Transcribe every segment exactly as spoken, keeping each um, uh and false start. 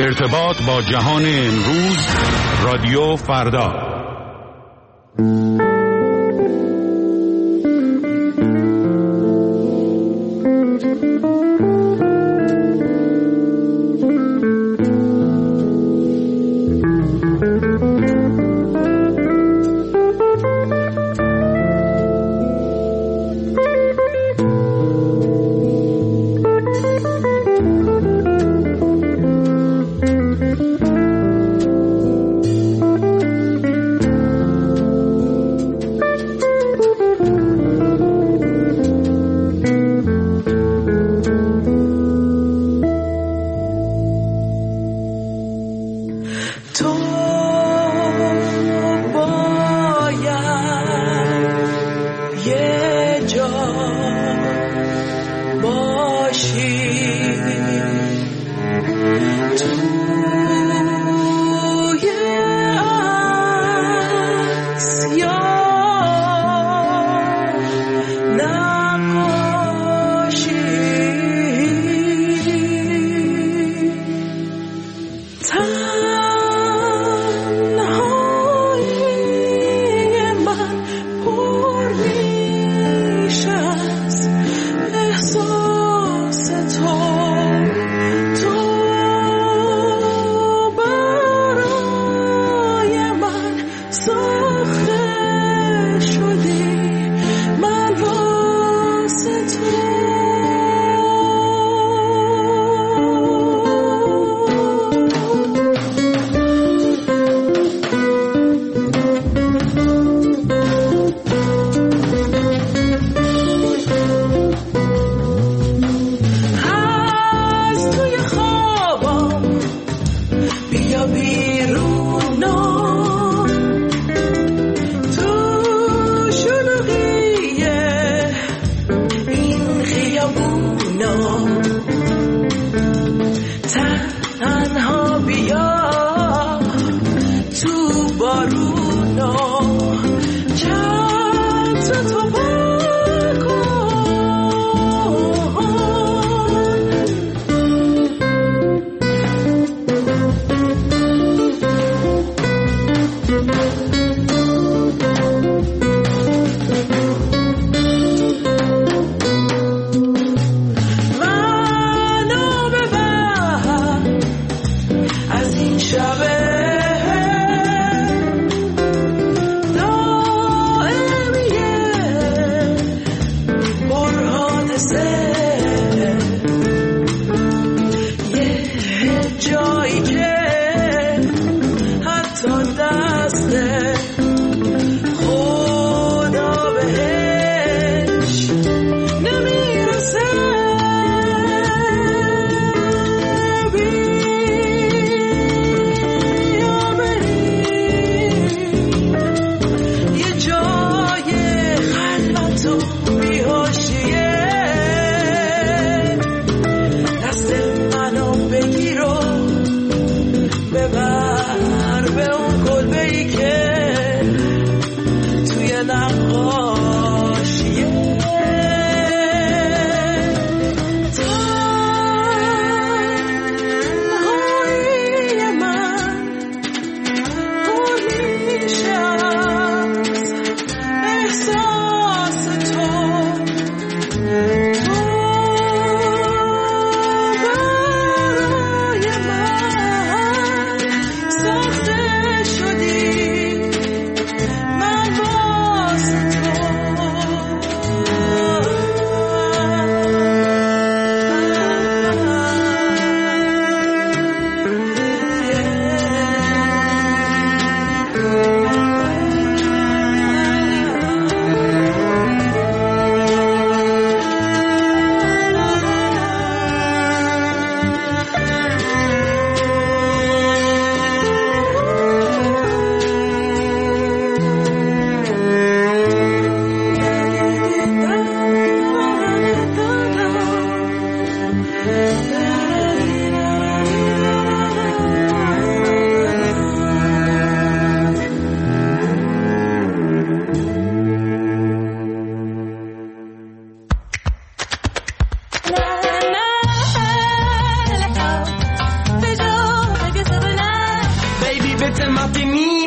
ارتباط با جهان امروز، رادیو فردا.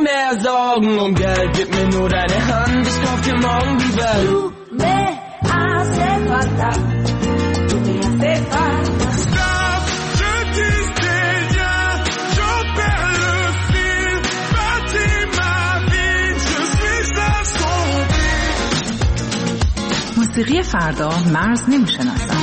mehr Sorgen um Geld, gib mir nur deine Hand, ich kauf dir morgen die Welt. Du me hace falta, du me hace falta. Stop, je disais rien, j'en perds le fil, bâtis ma vie, je suis assombri. موسیقی فردا مرز نمیشناسد.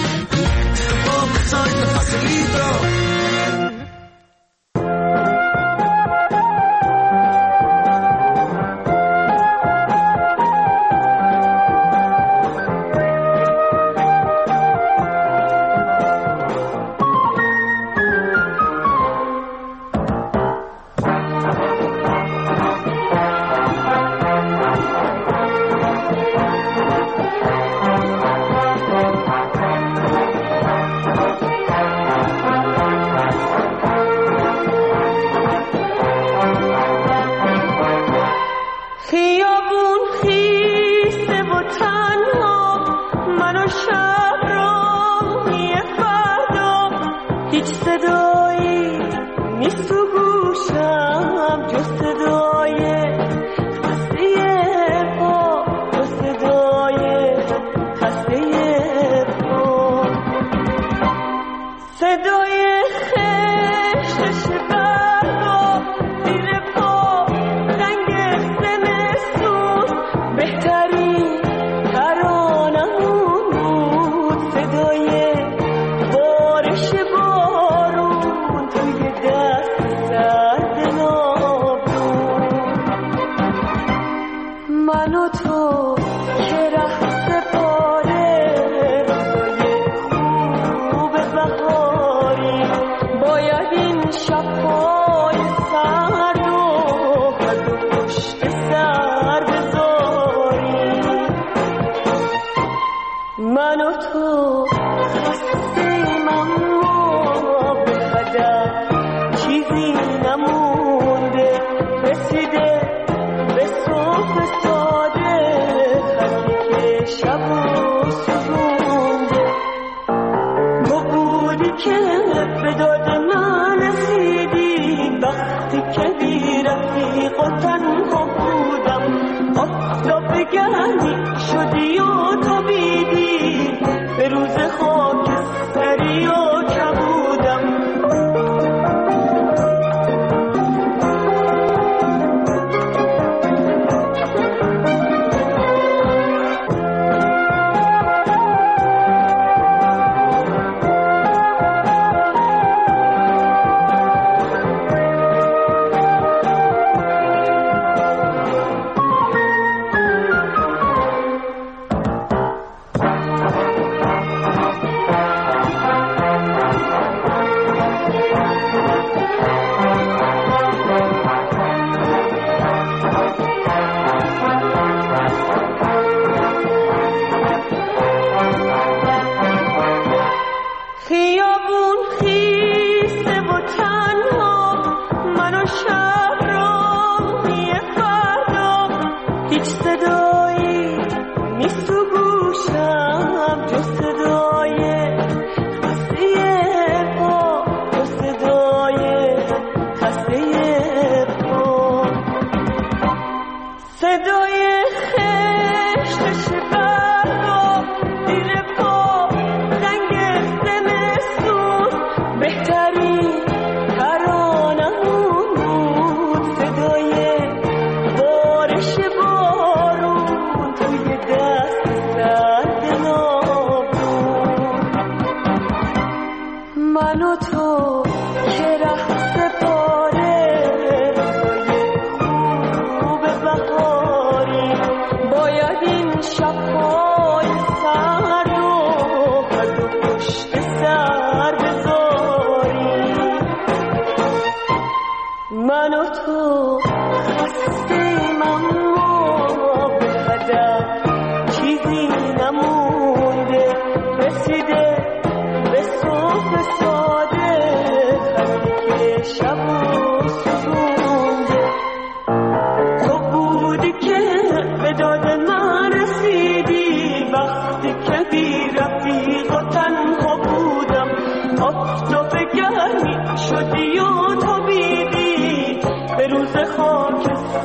شدی و تو بیدی به روز خاک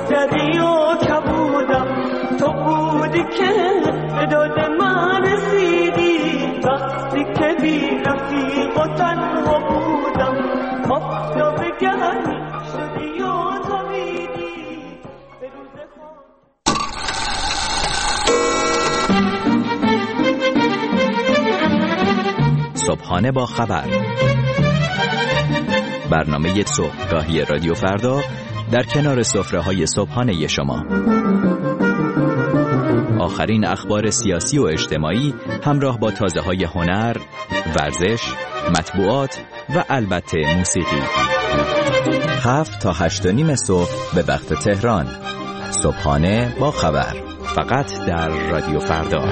صبحانه با خبر، برنامه صبحگاهی رادیو فردا در کنار سفره‌های صبحانه شما. آخرین اخبار سیاسی و اجتماعی همراه با تازه‌های هنر، ورزش، مطبوعات و البته موسیقی. هفت تا هشت و نیم صبح به وقت تهران. صبحانه با خبر، فقط در رادیو فردا.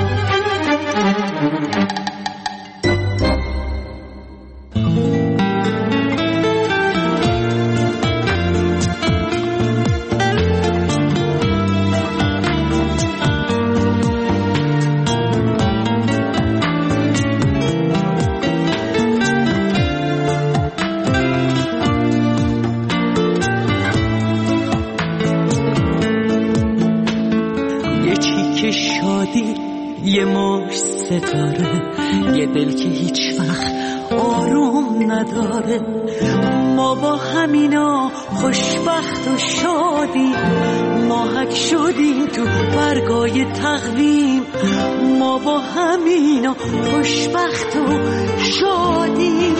یه مش ستاره، یه دل که هیچ وقت آروم نداره. ما با همینا خوشبخت و شادی، ماهک شدیم تو برگای تقویم. ما با همینا خوشبخت و شادی.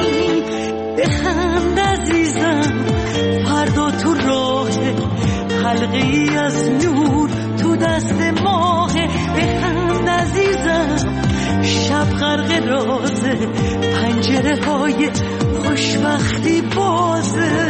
بخند عزیزم، فردا تو راه، حلقه ای از نور تو دست ماه. بخند عزیزم، شب غرق رازه، پنجره های خوشبختی بازه.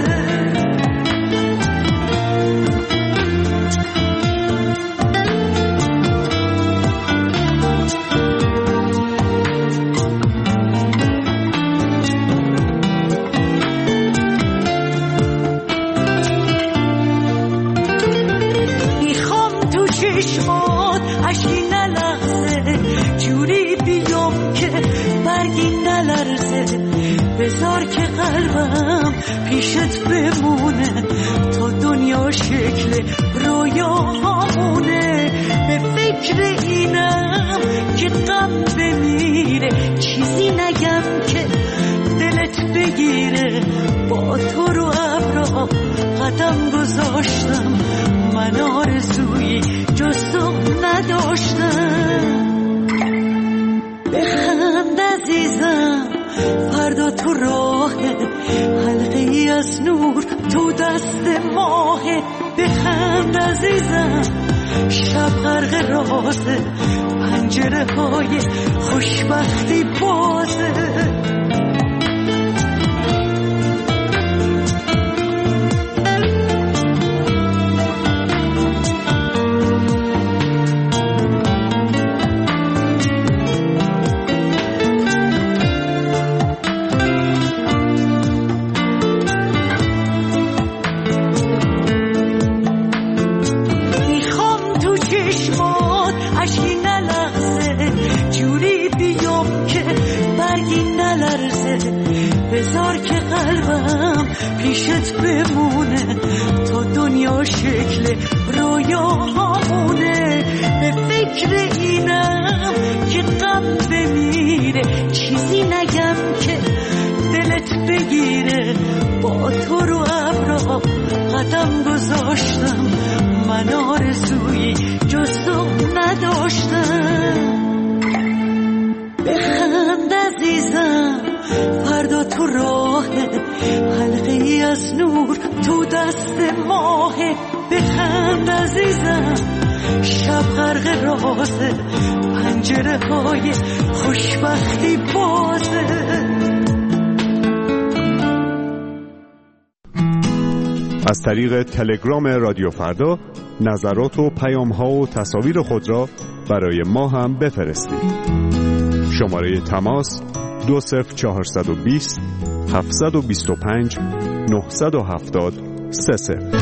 چشمات اشکی نلغزه، جوری بیام که برگی نلرزه. بذار که قلبم پیشت بمونه، تا دنیا شکل رویا همونه. به فکر اینم که غم بمیره، چیزی نگم که دلت بگیره. با تو رو ابرا قدم گذاشتم، من آرزویی جز تو نداشتم. بخند عزیزم، فردا تو راه، حلقه ای از نور تو دست ماه. بخند عزیزم، شب غرق رازه، پنجره های خوشبختی بازه. بذار که قلبم پیشت بمونه، تا دنیا شکل رویا همونه. به فکر اینم که غم بمیره، چیزی نگم که دلت بگیره. با تو رو ابرا قدم گذاشتم، من آرزویی جز تو نداشتم. بخند عزیزم، فردا تو راه، حلقه ای از نور تو دست ماه. بخند عزیزم، شب غرق رازه، پنجره های خوشبختی بازه. از طریق تلگرام رادیو فردا نظرات و پیام ها و تصاویر خود را برای ما هم بفرستید. شماره تماس دو صفر چهارصد و بیست هفتصد و بیست و پنج نهصد و هفتاد سه صفر.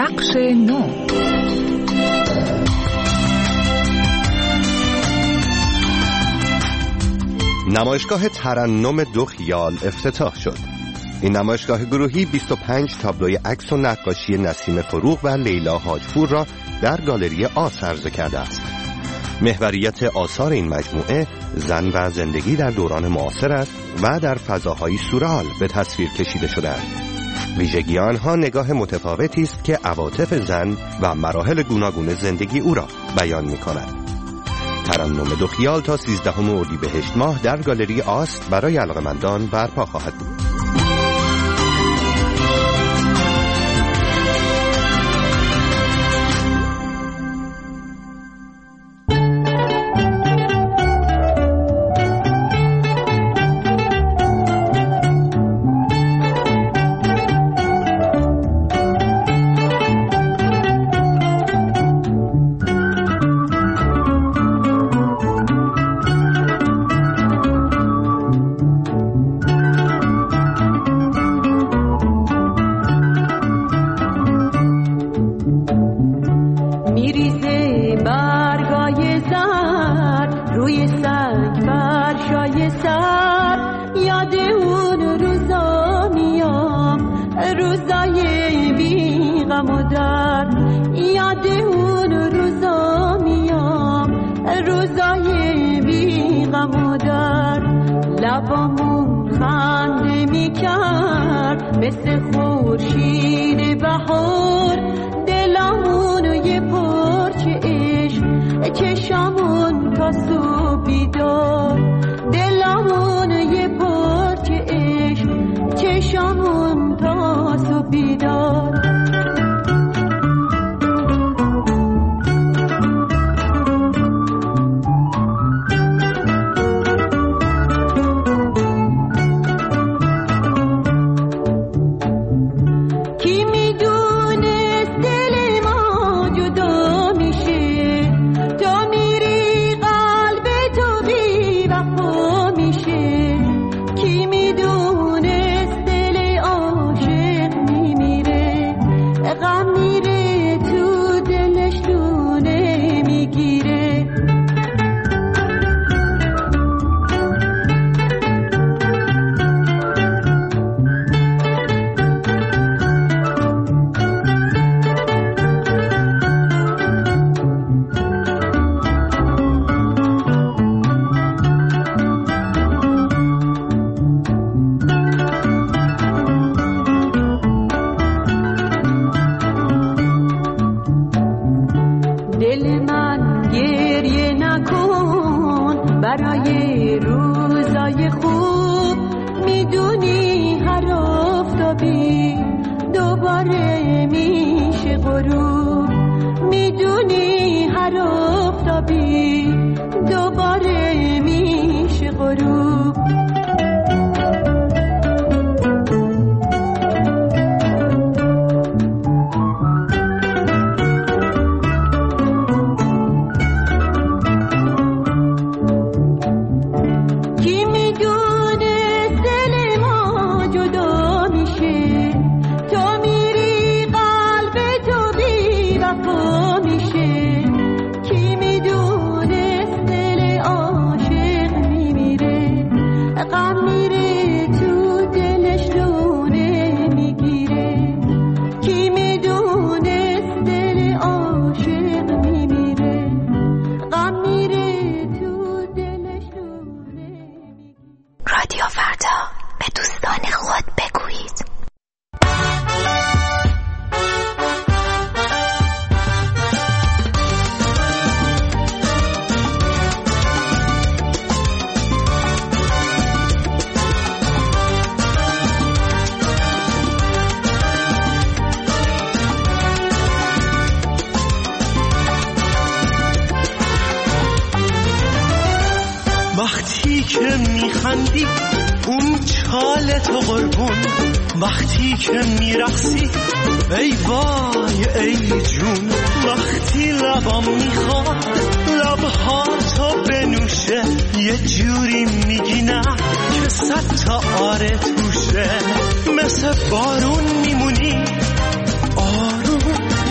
نقش نو. نمایشگاه ترنم دو خیال افتتاح شد. این نمایشگاه گروهی بیست و پنج تابلوی عکس و نقاشی نسیم فروغ و لیلا حاجپور را در گالری آس عرضه کرده است. محوریت آثار این مجموعه زن و زندگی در دوران معاصر است و در فضاهای سورئال به تصویر کشیده شده‌اند. ویژگی آنها نگاه متفاوتی است که عواطف زن و مراحل گوناگون زندگی او را بیان می‌کند. ترنم دو خیال تا سیزدهم اردیبهشت ماه در گالری آست برای علاقه‌مندان برپا خواهد بود. وقتی که میخندی اون چال تو قربون، وقتی که میرقصی ای وای ای جون، وقتی لبام میخواد لبها تو بنوشه، یه جوری میگی نه که صد تا آره توشه، مثل بارون میمونی آروم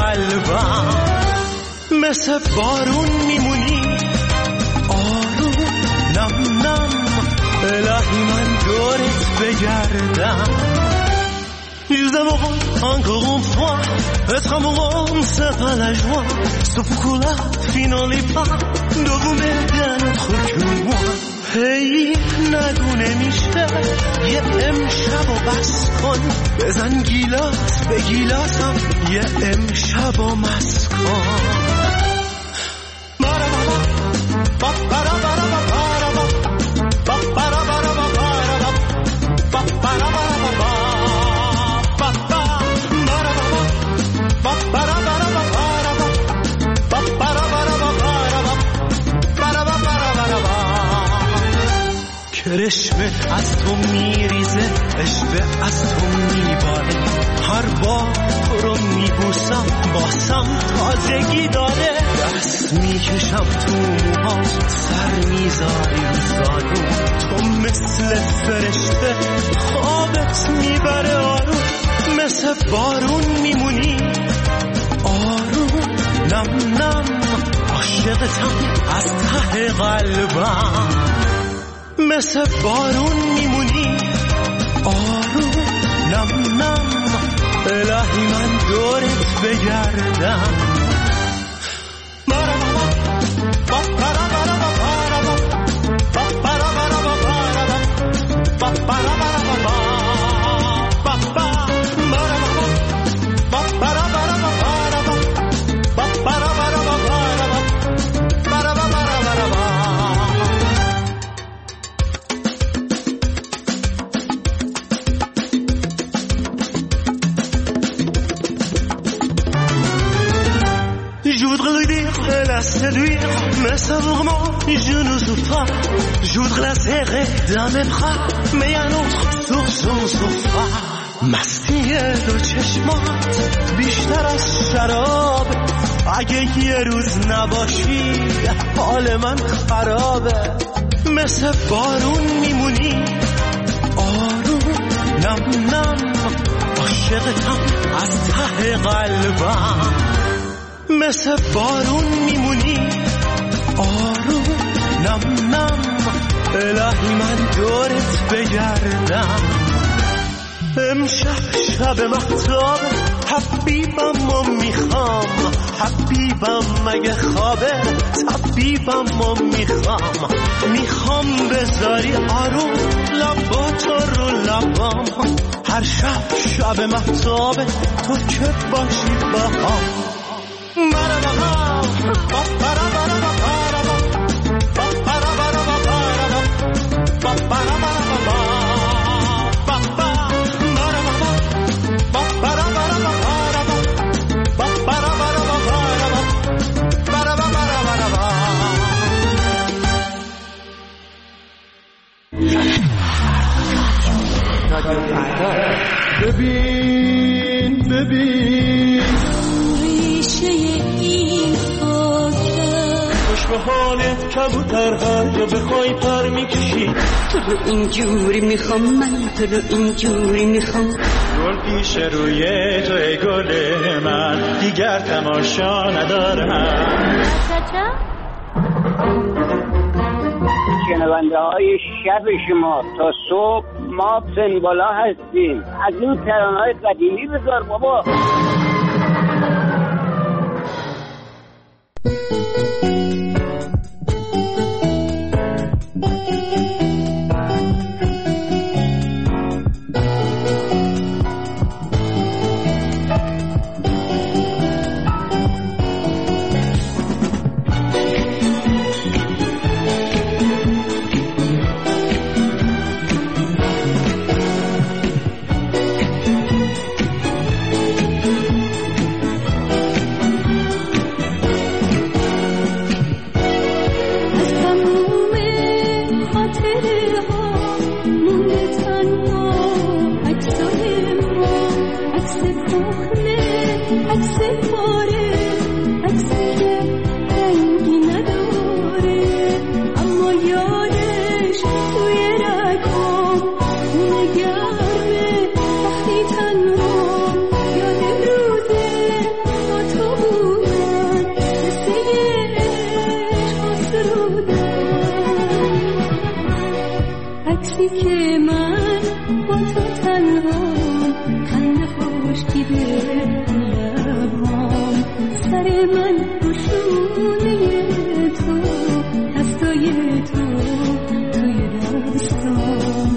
قلبم مثل بارون میمونی آروم نم نم الهی من دورت بگردم Nous avons encore une fois être amoureux, c'est pas la joie. Sauf que la finale pas de vous m'aider à notre cœur. Hey, نگو نمیشه یه امشب و بس کن بزن گیلاس به گیلاسم یه امشب و مس کن بارا بابا بارا بارا بارا بابا بارا بارا بارا بابا بارا بارا کرشمه از تو میریزه عشق از تو میباره هر بار تو رو میبوسم باسم تازگی داره دست میکشم تو موها سر میذاری زانو تو مثل فرشته خوابت میبره آروم مثل بارون میمونی آروم نم نم عاشقتم از ته قلبم مثل بارون میمونی آروم نم نم الهی من دورت بگردم بارا بابا بارا بارا بارا بارا بارا بارا بارا بارا séduire, mais ça vraiment, je ne sais pas. Je voudrais la serrer dans mes bras, mais y a un autre sur son sofa. مستی دو چشمات بیشتر از شراب اگه یه روز نباشی حال من خرابه مثل بارون میمونی آروم نم نم عاشقتم از ته قلبم مثل بارون میمونی آروم نم نم الهی من دورت بگردم امشب شب مهتاب حبیبم و میخوام حبیبم مگه خوابه طبیبم و میخوام میخوام بذاری آروم لباتو رو لبام هر شب شب مهتاب تو که باشی با هم بارا بابا بارا بارا بارا بارا بارا بارا بارا بارا ببین ببین ریشه این خاکه خوش به حالت کبوتر هر جا بخوای پر میکشی تو رو اینجوری میخوام من تو رو اینجوری میخوام گل پیش روی تو ای گل من دیگر تماشا ندارم شنونده های شب شما تا صبح ما سنبالا هستیم از این ترانه‌های قدیمی بذار بابا تو تنها خنده خشکیده لبام سر من روشونه تو دستای تو توی دستام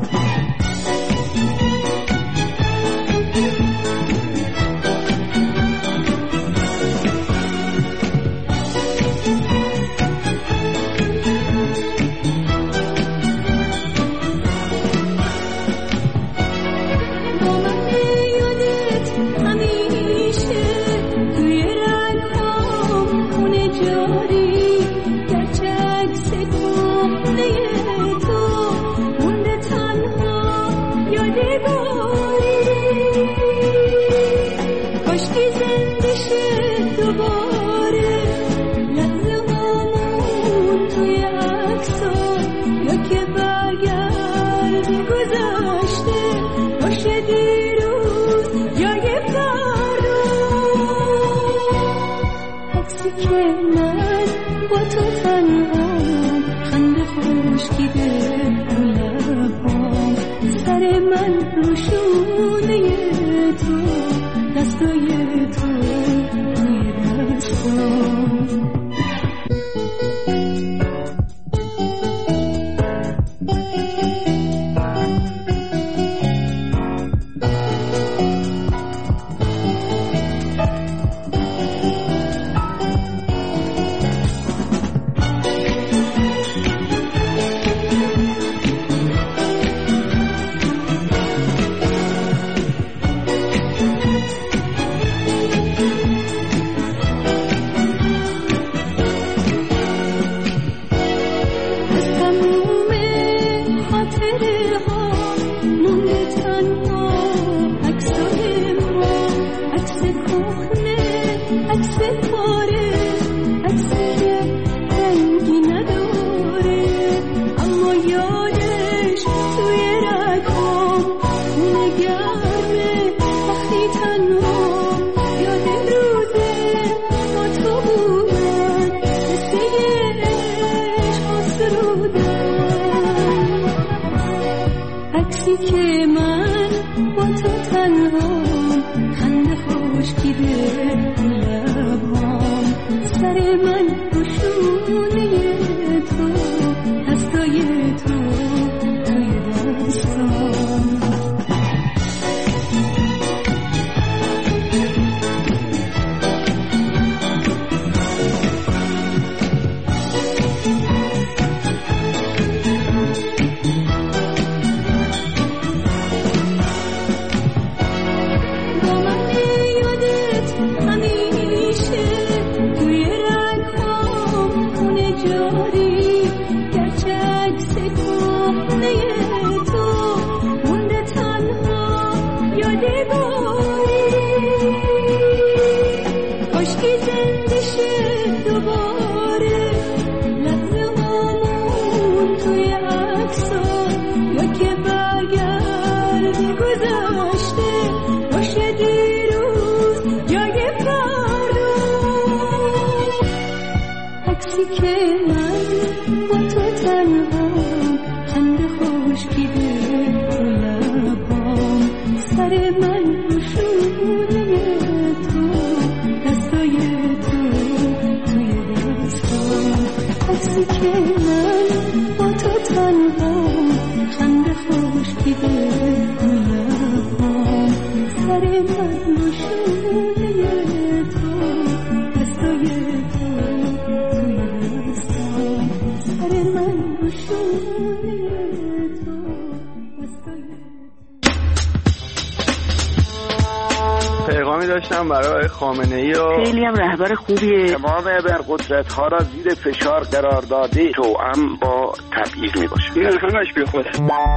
برای خامنه‌ای و خیلی هم رهبر خوبیه. تمام ابرقدرت ها را زیر فشار قرار داده توأم با تبعیض میباشه. این همش بی خوده.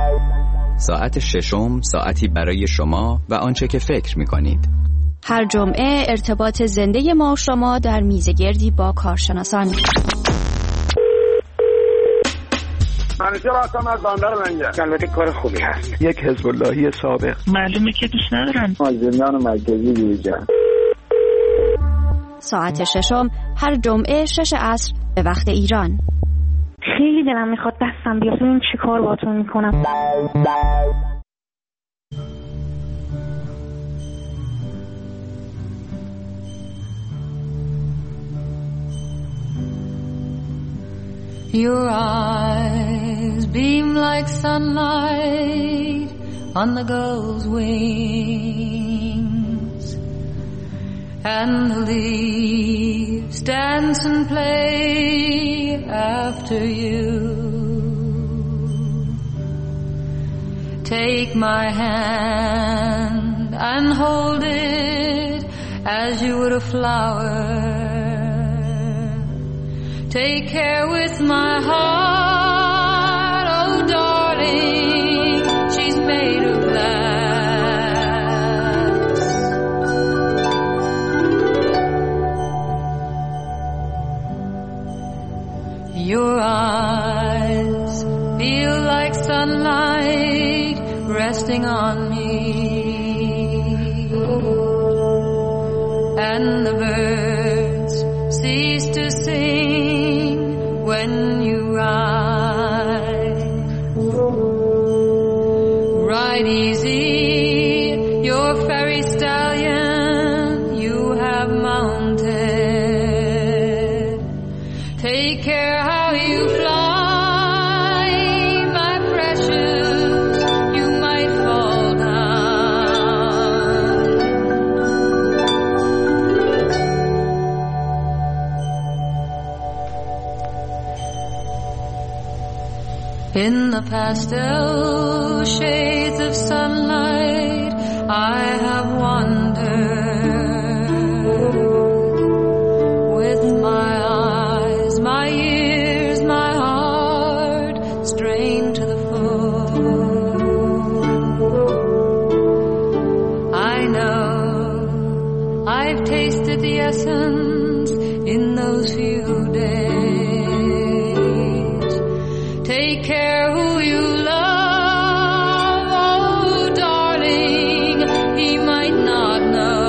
ساعت ششم ساعتی برای شما و آنچه که فکر میکنید. هر جمعه ارتباط زنده ما و شما در میزگردی با کارشناسان. منیجر آسام از باندر منجر. البته کار خوبی هست. یک حزب اللهی سابق. معلومه که دوست ندارن. مازندران مرکزی دیگر. ساعت ششم هر جمعه شش عصر به وقت ایران. خیلی دلم میخواد دستم بیاد. این چی کار باتون میکنم؟ Your eyes beam like sunlight on the gull's wings, and the leaves dance and play after you. Take my hand and hold it as you would a flower. Take care with my heart, oh darling, she's made of glass. Your eyes feel like sunlight resting on me, and the birds cease to sing when you ride. Ride easy, your fairy stallion you have mounted. Take care how you fly, my precious, you might fall down. In the pastel shades of sunlight I have wandered, with my eyes, my ears, my heart strained to the full. I know I've tasted the essence in those few days. Take care who you love, oh darling, he might not know.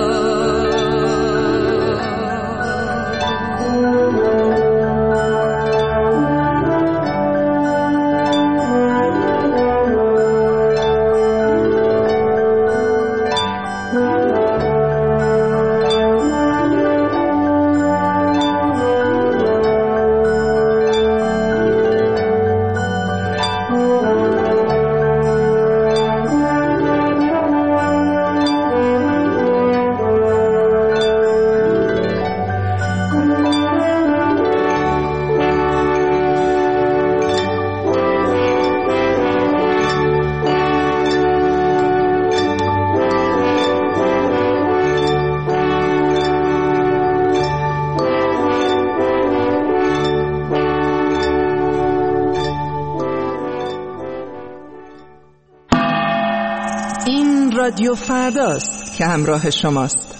رادیو فرداست که همراه شماست.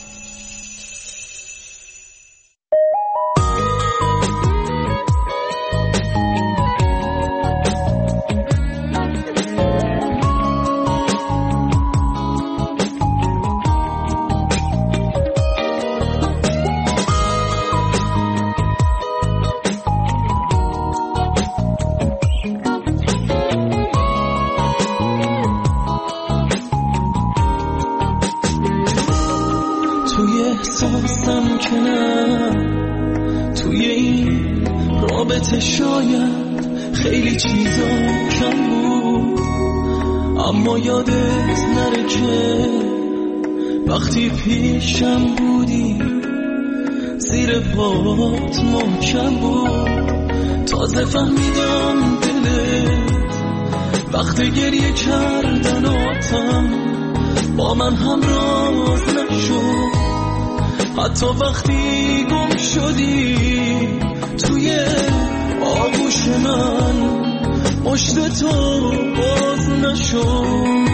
شاید خیلی چیزا کم بود، اما یادت نره که وقتی پیشم بودی زیر پات محکم بود. تازه فهمیدم دلت وقت گریه کردناتم با من همراز نشد، حتی وقتی گم شدی توی آغوش من پشت تو باز نشد.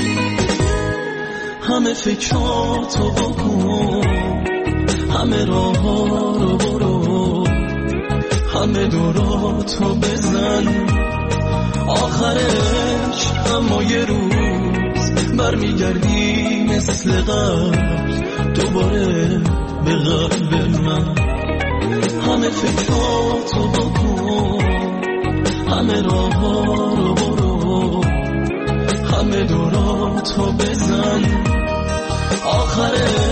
همه فکراتو بکن، همه راه ها رو برو، همه دوراتو بزن، آخرش اما یه روز برمیگردی مثل قبل دوباره به قلب من. همه فکراتو بکن، همه راه ها رو برو، همه دوراتو بزن،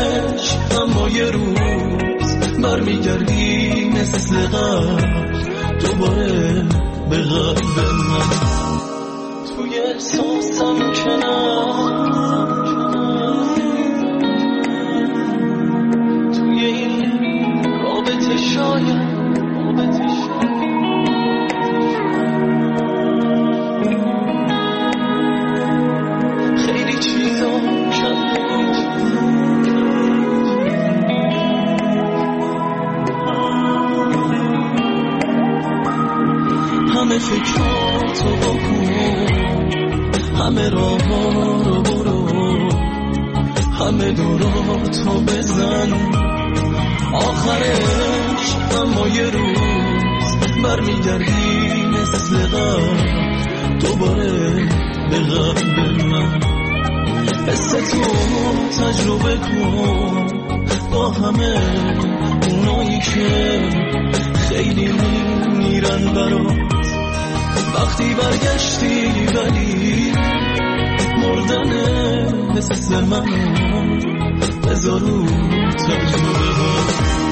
آخرش اما یه روز برمیگردی مثل قبل دوباره به قلب من توی احساسم کنار توی این رابطه شاید همه فکراتو بکن، همه راه رو برو، همه دوراتو بزن، آخرش اما یه روز برمیگردی مثل قبل دوباره به قلب من. حس تو تجربه کن با همه اونایی که خیلی میرن برات، وقتی برگشتی ولی مردن حس منو بذار رو تجربه ها.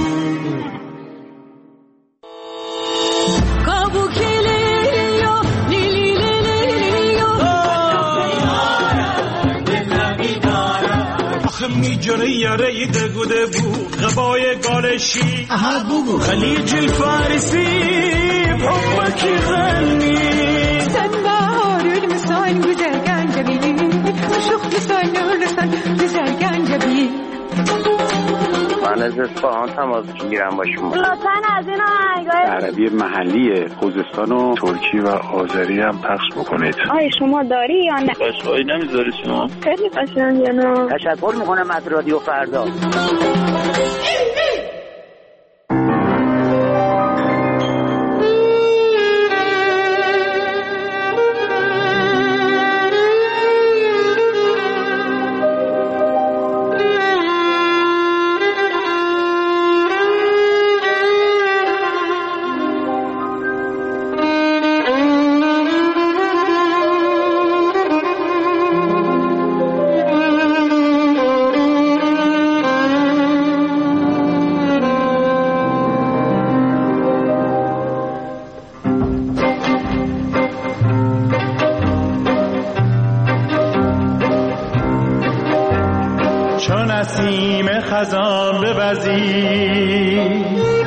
میجونه یاره دگوده بو غبای گالشی خلیج الفارسی بحبك غني سنبار المسان güzelgen جبی عشق لسان لسان güzelgen جبی. من از اصفهان تماس میگیرم با شما. لطفاً از این آهنگای عربی محلی خوزستان و ترکی و آذری هم پخش بکنید. آیا شما داری یا نه؟ قشقایی نمیذاری شما؟ خیلی قشنگه نه. تشکر میکنم از رادیو فردا. نسیم خزان بوزی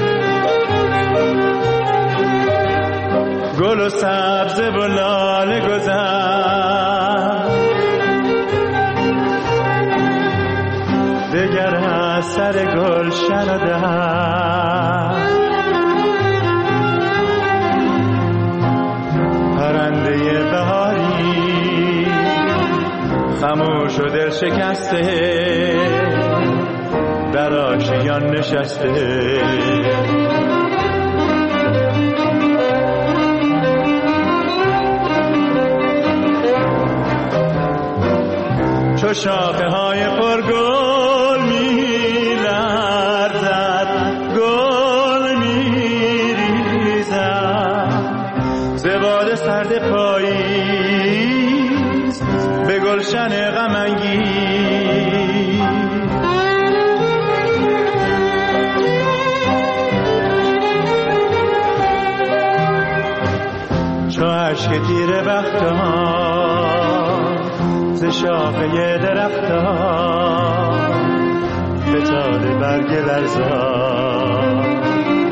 گل و سبز و لاله گذر دگر از سر گل شنده پرنده بهاری خاموش و دل شکسته در آشیان نشسته چو شاخه های پرگل می لرزد گل می ریزد ز باد سرد پاییز به گلشن غم انگیز چو اشک تیره بختان ز شاخه درختان فتاده برگ لرزان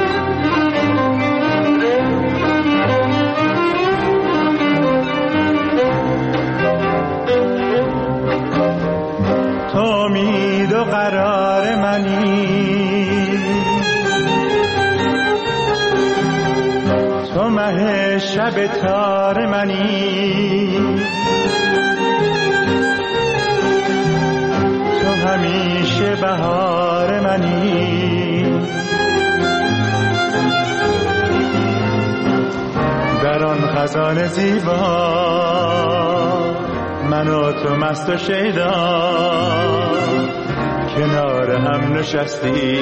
تو امید و قرار منی تو مه شب تار منی تو همیشه بهار منی در آن خزان زیبا من و تو مست و شیدا کنار هم نشستی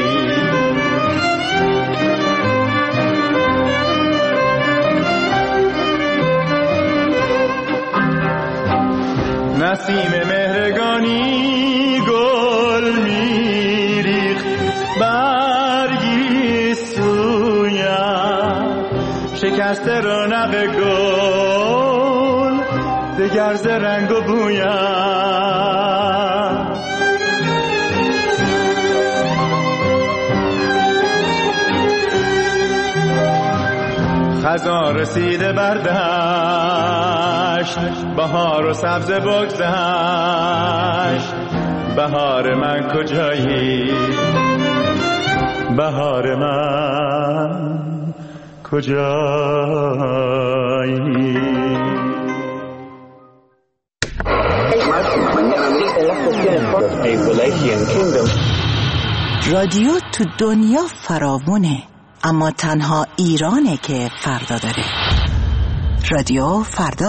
نسیم مهرگانی گل میریخت برگی سویم شکست رونق گل دگر ز رنگ و بویم. خزان رسیده بر دشت، بهار و سبز بگذشت. بهار من کجایی؟ بهار من کجایی؟ رادیو تو دنیا فراوونه، اما تنها ایرانه که فردا داره. رادیو فردا.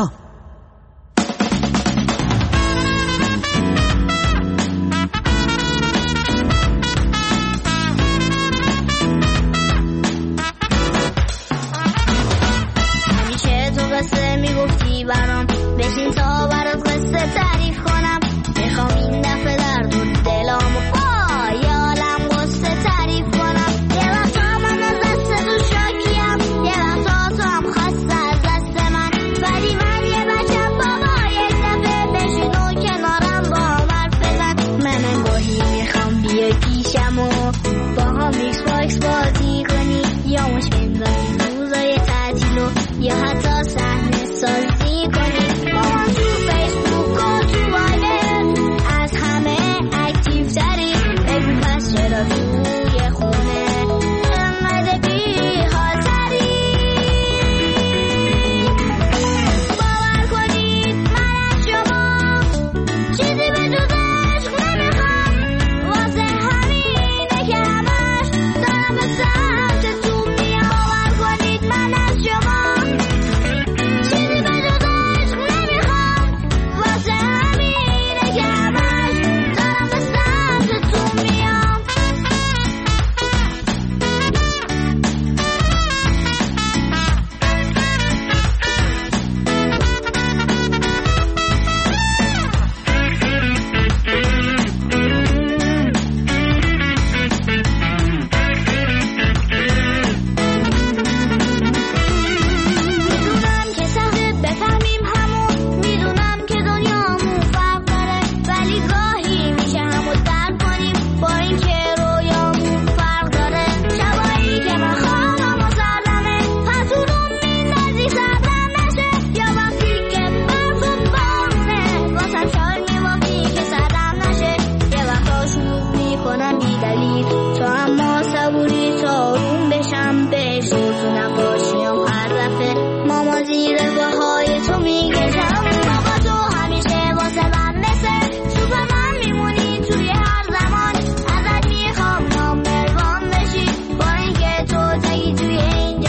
همیشه تو قصه میگفتی برام، بشین تا برات قصه تعریف کنم. میخوام این دفعه درد و دلامو با یه عالم قصه تعریف کنم. یه وقتا من از دست تو شاکیم، یه وقتا تو هم خسته از دست من. ولی من یه بچم بابا، یک دفعه بشین و کنارم با هم حرف بزن. من انگاهی میخوام بیای پیشم و با هم ایکس باکس بازی کنی، یا مش بندازی روزای تعطیل و یا حتی صحنه سازی کنی. با من تو فیسبوک و تو وایبر از همه اکتیو تری. بگو پس چرا توی خونه انقدر بی حاضری؟ باور کنید من از شما چیزی به جز عشق نمیخوام. واسه همینه که همش دارم به سمتتون میام. باور کنید من از شما چیزی به جز عشق نمیخوام. واسه همینه که همش دارم به سمتتون میام. میدونم که سخته بفهمیم همون، میدونم که دنیامون فرق داره، ولی گاهی میشه همو درک کنیم با این که رویامون فرق داره. شبایی که من خوابم و سردمه، پتونون میندازی سردم نشه، یا وقتی که برف و بارونه واسم شال میوافی که سردم نشه. یه وقتا شروع میکنم بی دلیل، تو اما صبوری تا آروم بشم بهش تو نباشیم. هر دفعه ماما زیر باهای تو میگشم. بابا تو همیشه واسه من مثل سوپرمن میمونی توی هر زمان. ازت میخوام نامبر وان بشی با اینکه تو تگی توی این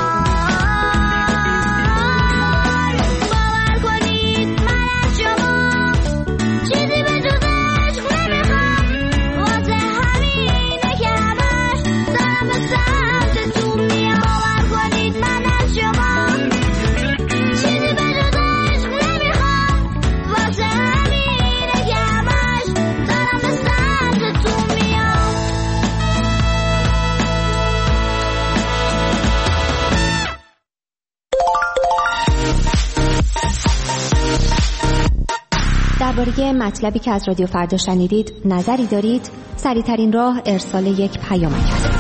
جهان. باور کنید من از شما چیزی به جز عشق نمیخوام. واسه همینه که همش دارم به سمتتون میام. باور کنید من از شما چیزی به جز عشق نمیخوام. واسه همینه که همش دارم به سمتتون میام. درباره مطلبی که از رادیو فردا شنیدید نظری دارید؟ سریع‌ترین راه ارسال یک پیامک است.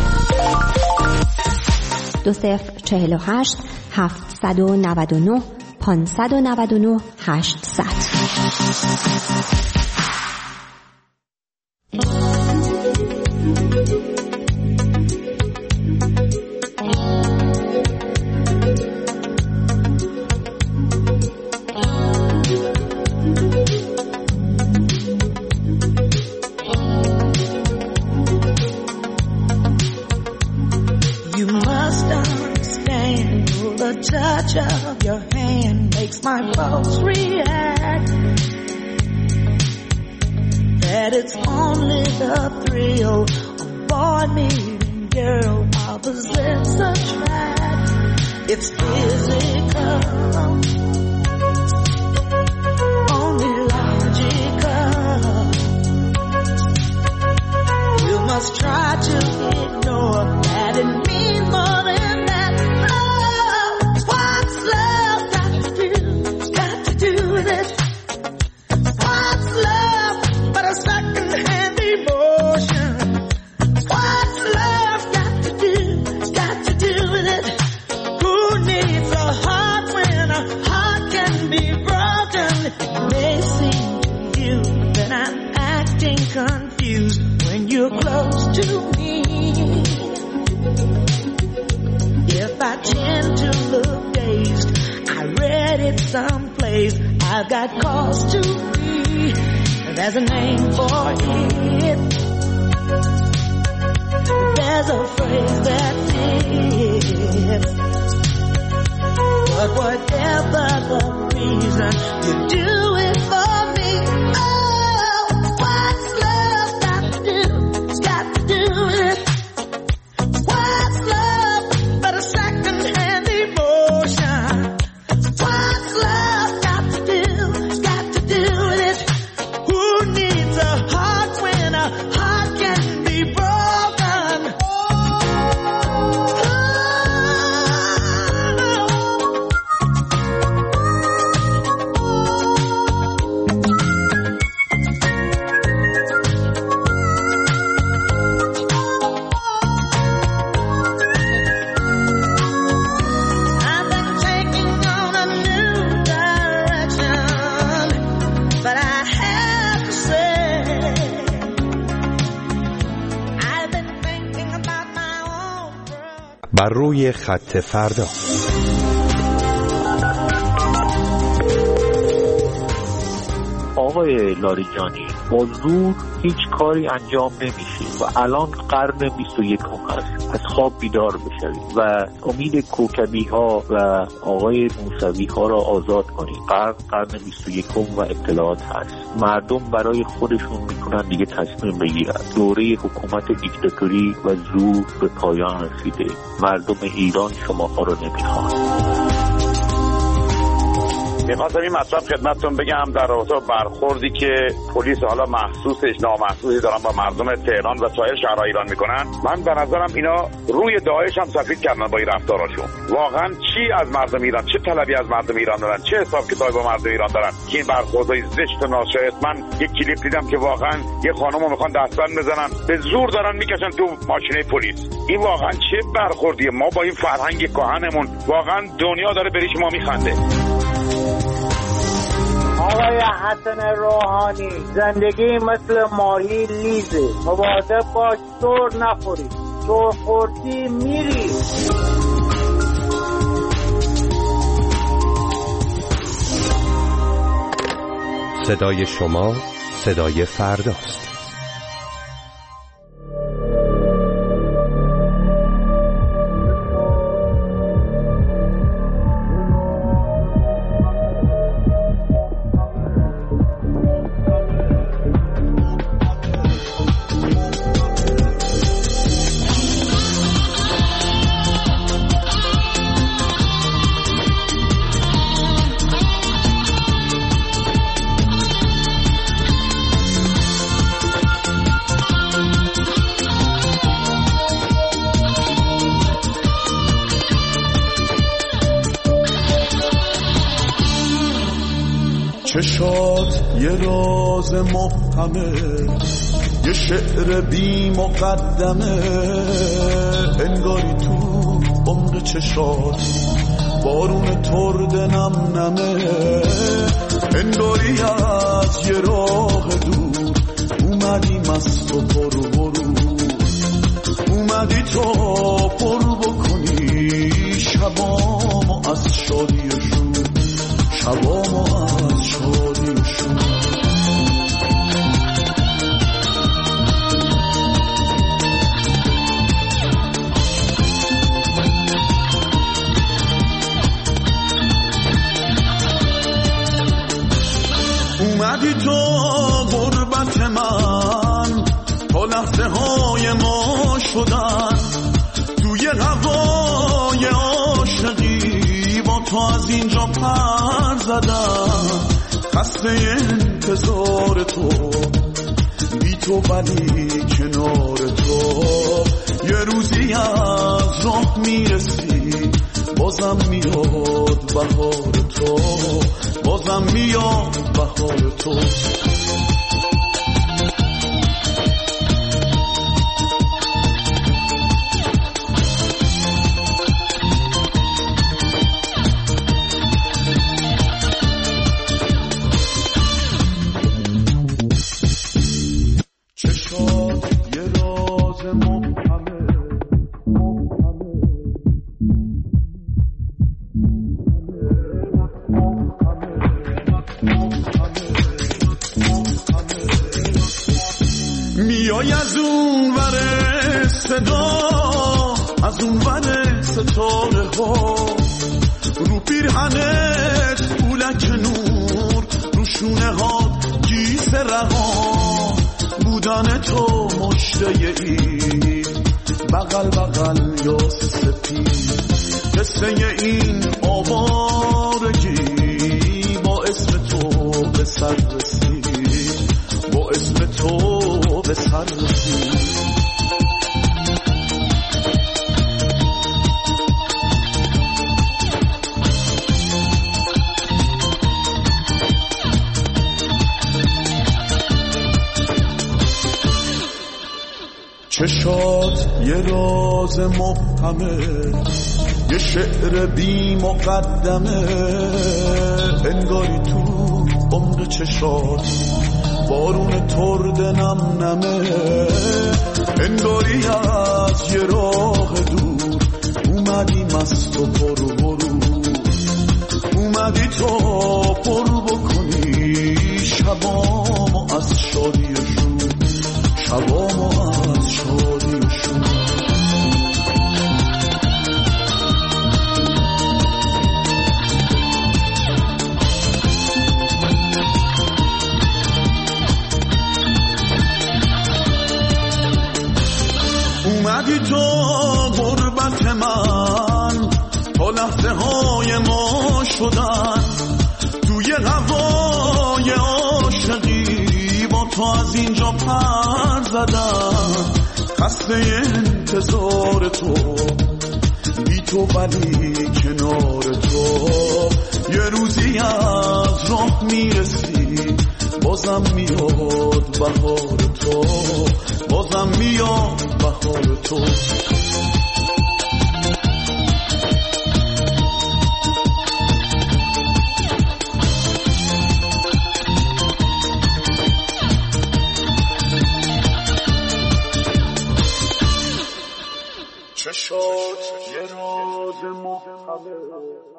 دو صفر چهل و هشت هفتصد و نود و نه پانصد و نود و نه هشتصد. You must understand the touch of your hand makes my pulse react. That it's only the thrill of boy meeting girl opposites attract. It's physical, only logical. You must try to ignore that it means more than that. Oh, to me. If I tend to look dazed, I read it someplace. I've got cause to be. There's a name for it. There's a phrase that fits. But whatever the reason, you do it for me. Oh, what's love got to do? It's got to do with it. What's love but a second-hand emotion? What's love got to do? It's got to do with it. Who needs a heart when a heart can be broken? بر روی خط فردا. آقای لاریجانی، با زور هیچ کاری انجام نمیشه و الان قرن بیست و یکم هست. از خواب بیدار بشوید و امید کوکبی ها و آقای موسوی ها را آزاد کنید. قرن قرن بیست و یکم و اطلاعات هست. مردم برای خودشون میتونن دیگه تصمیم بگیرن. دوره حکومت دیکتاتوری و زور به پایان رسیده. مردم ایران شماها رو نمیخوان. میخواستم این مطلب خدمتتون بگم در رابطه با برخوردی که پلیس حالا محسوسش نامحسوسی دارن با مردم تهران و سایر شهرهای ایران میکنن. من به نظرم اینا روی داعش هم سفید کردن با این رفتاراشون. واقعا چی از مردم ایران، چه طلبی از مردم ایران دارن، چه حساب کتابی با مردم ایران دارن که این برخوردهای زشت و ناشایست. من یک کلیپ دیدم که واقعا یه خانمو میخوان دستبند بزنن، به زور دارن میکشن تو ماشینه پلیس. این واقعا چه برخوردیه؟ ما با این فرهنگ کهنمون واقعا دنیا داره بریش ما میخنده. آقای حسن روحانی، زندگی مثل ماهی لیزه، مواظب باش سر نخوری، سر خوردی میری. صدای شما صدای فرداست. چشات یه راز محکمه، یه شعر بی مقدمه، انگاری تو عمق چشات بارون ترد نم نمه، انگاری از یه راه دور اومدی مست و پر برو، اومدی تا پر بکنی شبامو از شادی و شور، شبامو از شادی و شور. اومدی تو غربت من تا لحظه های ما شدن، توی هوای عاشقی با تو از اینجا پر زدم، خسته انتظار تو بی تو ولی کنار تو، یه روزی از راه میرسی بازم میاد بهار تو، بازم میاد بهار تو. چشات یه راز میای از اون ور صدا، از اون ور ستاره ها، رو پیرهنت پولک نور، رو شونه ها گیس رها، بودن تو مشته ای بغل بغل یا سپید، قصه این آوارگی با اسم تو به سر رسید، با اسم تو به سر رسید. چشات یه راز مبهمه، یه شعر بی مقدمه، انگاری تو عمق چشات بارون ترد نم نمه، انگاری از یه راه دور اومدی مست و پر برو، اومدی تو پر بکنی شبامو از شادی و شور، شبامو از شادی و شور. اومدی تو غربت من تا لحظه های ما شدن، توی هوای عاشقی با تو از اینجا پر زدن، خسته انتظار تو بی تو ولی کنار تو، یه روزی از راه میرسی بازم میاد بهار تو، بازم میاد بهار تو. چشات یه راز مبهمه